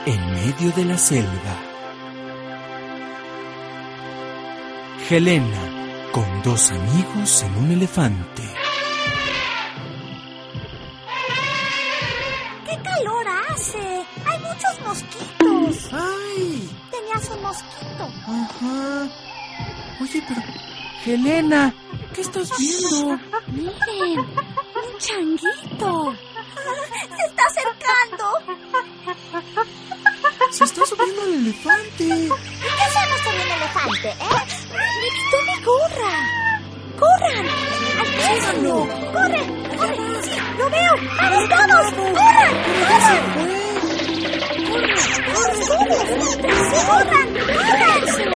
en medio de la selva. Helena, con dos amigos en un elefante. ¡Qué calor hace! ¡Hay muchos mosquitos! ¡Ay! Tenías un mosquito. Ajá. Oye, pero... Helena, ¿qué estás viendo? Miren, un changuito. Se está acercando. Se está subiendo al elefante. ¿Y qué hacemos con un elefante, Me quitó mi gorra. ¡Corran! ¡Alcánzalo! ¡Corre! ¡Corre! ¡Sí, lo veo! ¡Vamos, vamos! ¡Corran! ¡Corran! ¡Corran! ¡Corran! ¡Corran! ¡Corran!